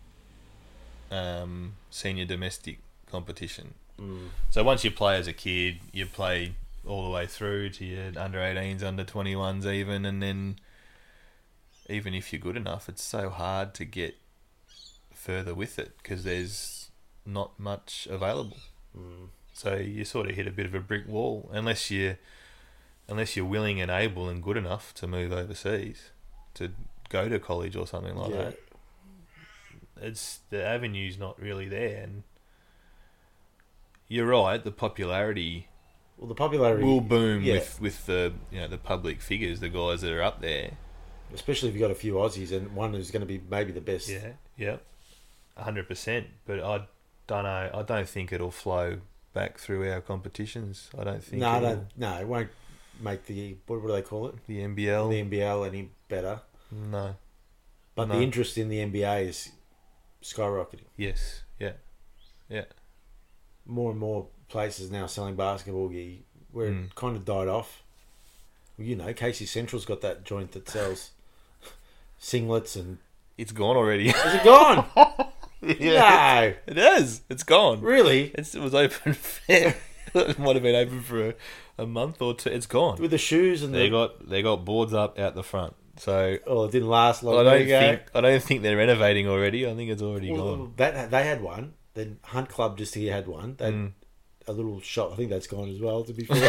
senior domestic competition. So once you play as a kid, you play all the way through to your under 18s, under 21s even, and then even if you're good enough, it's so hard to get further with it because there's not much available. So you sort of hit a bit of a brick wall unless you're willing and able and good enough to move overseas to go to college or something like that. It's the avenue's not really there, and you're right. The popularity the popularity will boom with the the public figures, the guys that are up there. Especially if you've got a few Aussies and one who's going to be maybe the best. Yeah, 100%. But I don't know. I don't think it'll flow back through our competitions. I don't think. No, it won't make the what do they call it? The NBL. The NBL any better. No. But the interest in the NBA is skyrocketing. Yes. Yeah. More and more places now selling basketball gear where it kind of died off. Well, Casey Central's got that joint that sells singlets and... It's gone already. Is it gone? Yeah. No. It is. It's gone. Really? It was open fair. It might have been open for a month or two. It's gone. With the shoes and they got boards up out the front. So it didn't last long. I don't think they're renovating already. I think it's already gone. They had one. Then Hunt Club just here had one. They had a little shop. I think that's gone as well. To be fair,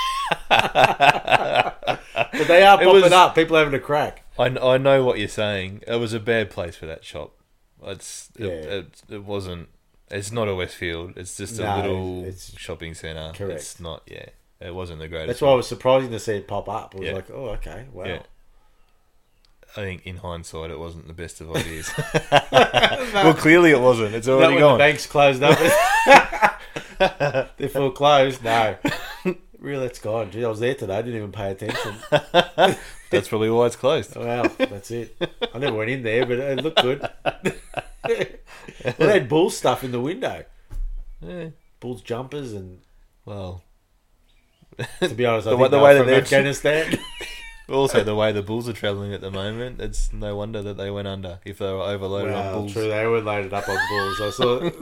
but they are popping up. People having a crack. I know what you're saying. It was a bad place for that shop. It wasn't. It's not a Westfield. It's just a little shopping centre. Correct. It's not. Yeah, it wasn't the greatest. That's why it was surprising to see it pop up. I was like, oh, okay, wow. Yeah. I think in hindsight, it wasn't the best of ideas. Well, clearly it wasn't. It's already gone. The bank's closed up. They're foreclosed. No, really, it's gone. Gee, I was there today. I didn't even pay attention. That's probably why it's closed. Well, that's it. I never went in there, but it looked good. Well, they had Bulls stuff in the window. Yeah. Bulls jumpers and... Well... To be honest, I think the way that they're Afghanistan. Also, the way the Bulls are travelling at the moment, it's no wonder that they went under if they were overloaded on Bulls. True, they were loaded up on Bulls. I saw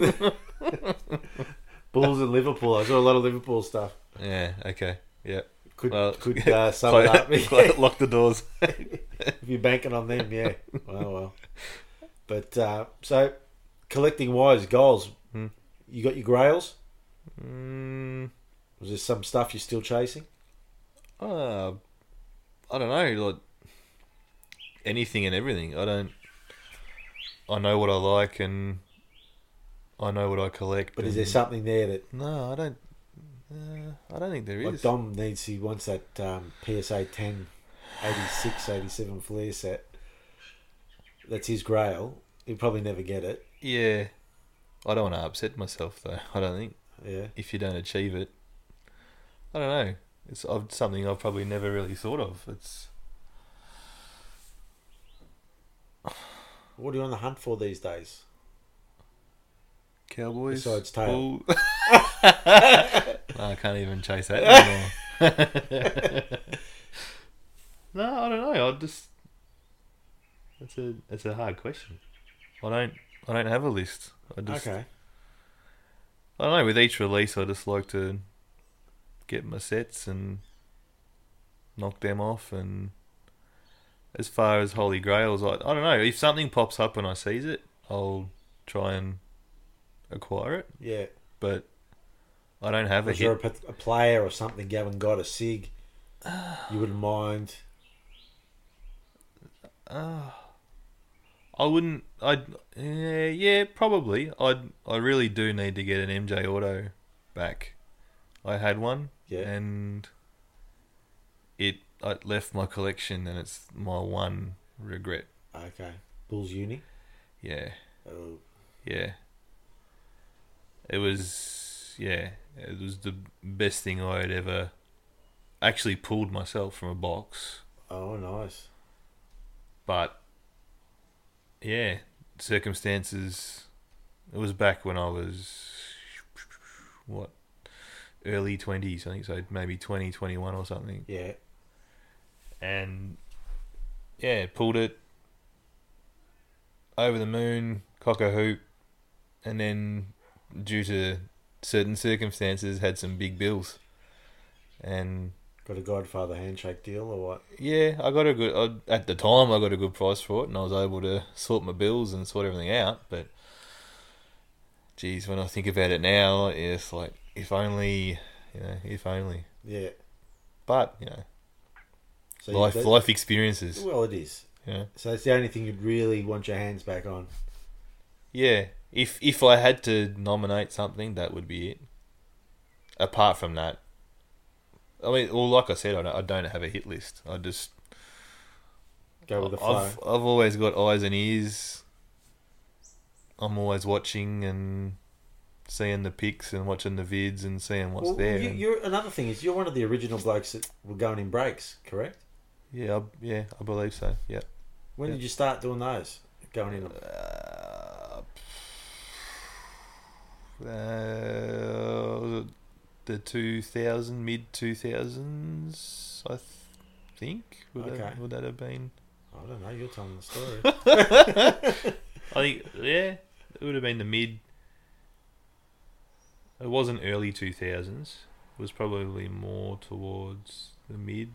Bulls and Liverpool. I saw a lot of Liverpool stuff. Yeah, okay, yeah. Could sum it up. Lock the doors. If you're banking on them, yeah. Well. But, so, collecting wise, goals. You got your grails? Was there some stuff you're still chasing? I don't know, like anything and everything. I know what I like and I know what I collect. But is there something there that... No, I don't think there is. Dom he wants that PSA 10 86, 87 flare set. That's his grail. He'll probably never get it. Yeah. I don't want to upset myself though, I don't think. Yeah. If you don't achieve it. I don't know. It's something I've probably never really thought of. What are you on the hunt for these days? Cowboys. Besides tail. I can't even chase that anymore. No, I don't know. It's a hard question. I don't have a list. Okay. I don't know. With each release, I just like to get my sets and knock them off. And as far as Holy Grails, I don't know. If something pops up and I seize it, I'll try and acquire it. Yeah. But I don't have a Was there hit. a player or something you haven't got a SIG you wouldn't mind? I wouldn't. Yeah, probably. I really do need to get an MJ Auto back. I had one, Yeah. and I left my collection, and it's my one regret. Okay. Bulls Uni? Yeah, Oh, yeah. It was the best thing I had ever actually pulled myself from a box. oh, nice. But yeah, circumstances. It was back when I was what, early 20s, I think, so maybe 20, 21 or something. Yeah. And yeah, pulled it over the moon, cock a hoop, and then due to certain circumstances had some big bills. And Got a Godfather handshake deal or what? yeah, at the time I got a good price for it, and I was able to sort my bills and sort everything out. But geez, when I think about it now, it's like, if only. Yeah. But So life experiences. Well, it is. Yeah, So it's the only thing you'd really want your hands back on. yeah. If I had to nominate something, that would be it. Apart from that, I mean, well, like I said, I don't have a hit list. I just Go with the flow. I've always got eyes and ears. I'm always watching and seeing the pics and watching the vids and seeing what's there. You're another thing is you're one of the original blokes that were going in breaks, correct? Yeah, I believe so. Yeah. When did you start doing those? Going in them? Was it the mid 2000s, I think? Would that have been? I don't know. You're telling the story. I think, yeah, it would have been the mid. It wasn't early 2000s. It was probably more towards the mid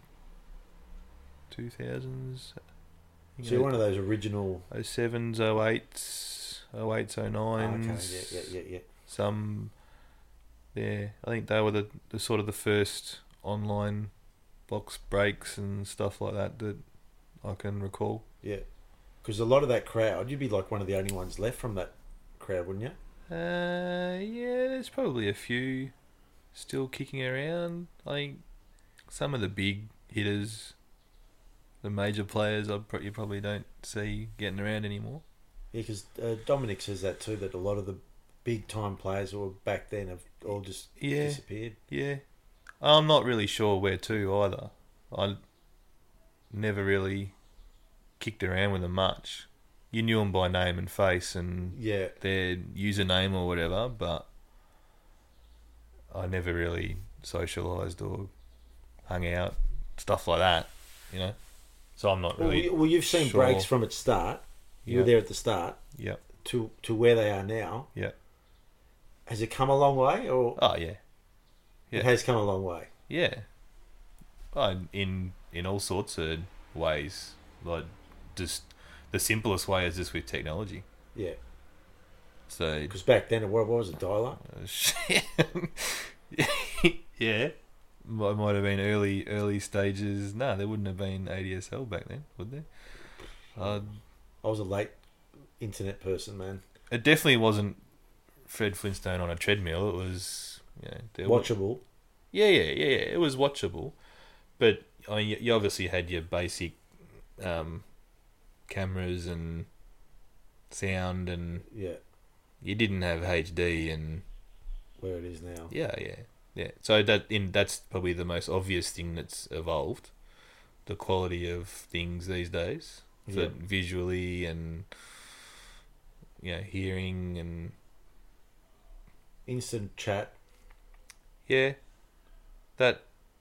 2000s. So you're one of those original. 07s, 08s, 08s, 09s. Okay, yeah. Some, yeah, I think they were the sort of the first online box breaks and stuff like that I can recall. Yeah. Because a lot of that crowd, you'd be like one of the only ones left from that crowd, wouldn't you? Yeah, there's probably a few still kicking around. I think some of the big hitters, the major players, you probably don't see getting around anymore. Yeah, because Dominic says that too, that a lot of the big time players who were back then have all just disappeared. Yeah. I'm not really sure where to either. I never really kicked around with them much. You knew them by name and face and their username or whatever, but I never really socialised or hung out, stuff like that, So I'm not really. Well, you've seen sure. breaks from its start. You were there at the start. Yeah. To where they are now. Yeah. Has it come a long way, or? Oh yeah. It has come a long way. Yeah. In all sorts of ways, like just the simplest way is just with technology. Yeah. So. Because back then, what was it, dial-up? Yeah. Might have been early stages. No, there wouldn't have been ADSL back then, would there? I was a late internet person, man. It definitely wasn't Fred Flintstone on a treadmill. It was watchable. Yeah. It was watchable, but I mean, you obviously had your basic cameras and sound, and you didn't have HD and where it is now. Yeah. So that's probably the most obvious thing that's evolved, the quality of things these days, so visually and hearing and instant chat. Yeah, that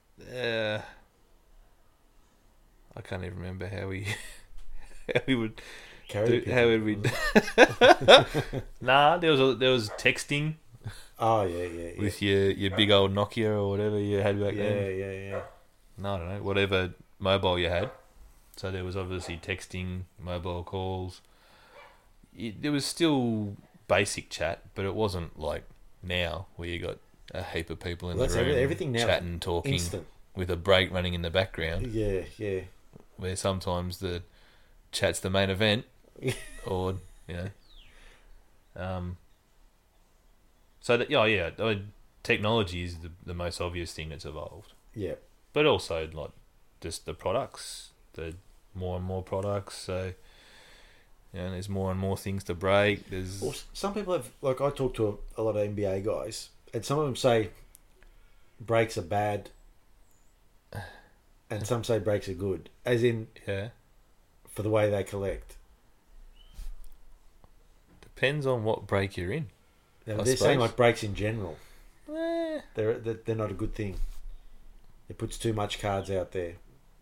I can't even remember how we would carry how would we. Nah, there was texting. Oh yeah. with your big old Nokia or whatever you had back then. Yeah. No, I don't know, whatever mobile you had. So there was obviously texting, mobile calls. There was still basic chat, but it wasn't like now where you got a heap of people in the room everything now. chatting, talking, Instant. with a break running in the background. Yeah. Where sometimes the chat's the main event, or So that I mean, technology is the most obvious thing that's evolved. Yeah. But also like just the products, the more and more products. So there's more and more things to break. Well, some people have, like, I talk to a lot of NBA guys, and some of them say breaks are bad, and some say breaks are good, as in for the way they collect. Depends on what break you're in. Now, they're saying like breaks in general. Eh. They're not a good thing. It puts too much cards out there.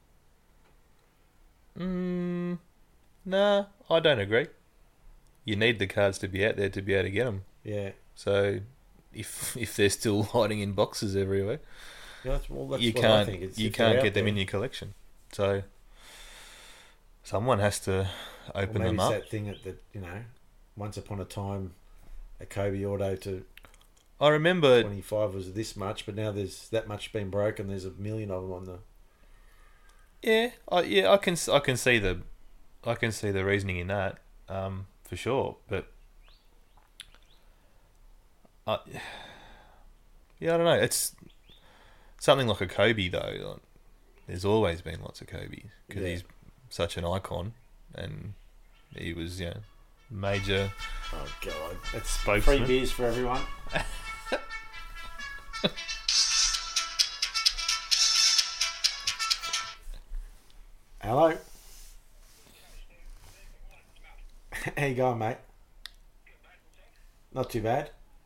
Nah, I don't agree. You need the cards to be out there to be able to get them. Yeah. So if they're still hiding in boxes everywhere, that's you what can't I think. you can't get them in your collection. So someone has to open them up. Maybe it's that thing that once upon a time, a Kobe auto to I remember 25 was this much, but now there's that much been broken. There's a million of them on the. I can see the reasoning in that, for sure. But I don't know. It's something like a Kobe though. Like, there's always been lots of Kobe's because he's such an icon, and he was major. Oh God! That's spokesman. Free beers for everyone. Hello. How you going, mate? Not too bad.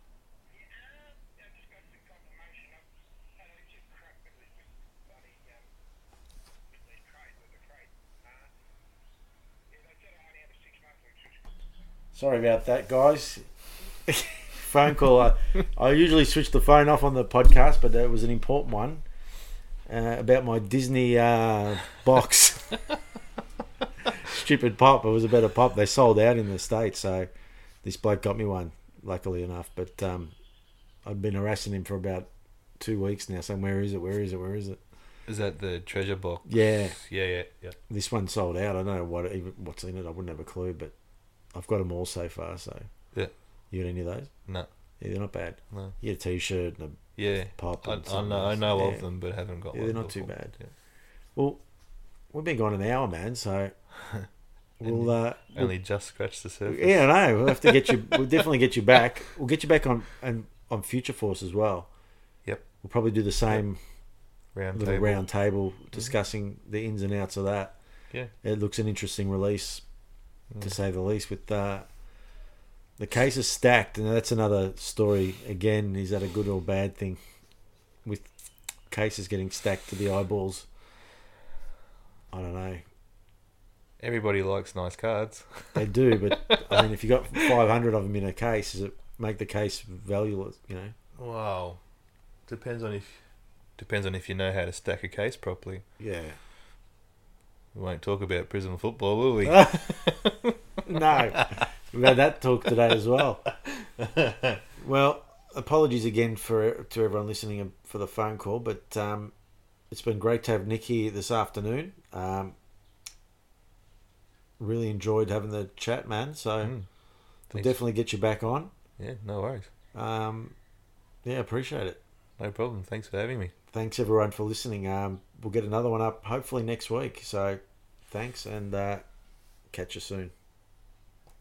Sorry about that, guys. Phone call. I usually switch the phone off on the podcast, but it was an important one about my Disney box. Stupid pop. It was a better pop. They sold out in the States, so this bloke got me one, luckily enough. But I've been harassing him for about 2 weeks now, saying, where is it? Is that the treasure box? Yeah. Yeah. This one sold out. I don't know what's in it. I wouldn't have a clue, but I've got them all so far, so... Yeah. You got any of those? No. Yeah, they're not bad. No. You get a T-shirt and a pop. And I know of them, but haven't got one. They're not too before. bad. Yeah. Well, we've been gone an hour, man, so... we'll only just scratched the surface. Yeah, I know. We'll have to get you... We'll definitely get you back. We'll get you back on Future Force as well. Yep. We'll probably do the same... round table discussing the ins and outs of that. Yeah. It looks an interesting release, to say the least, with the case is stacked, and that's another story. Again, is that a good or bad thing? With cases getting stacked to the eyeballs, I don't know. Everybody likes nice cards. They do, but I mean, if you got 500 of them in a case, does it make the case valueless? Wow, depends on if you know how to stack a case properly. Yeah. We won't talk about prison football, will we? No. We've had that talk today as well. Well, apologies again to everyone listening for the phone call, but it's been great to have Nick here this afternoon. Really enjoyed having the chat, man. So we'll definitely get you back on. Yeah, no worries. Yeah, appreciate it. No problem. Thanks for having me. Thanks everyone for listening. We'll get another one up hopefully next week. So thanks, and catch you soon.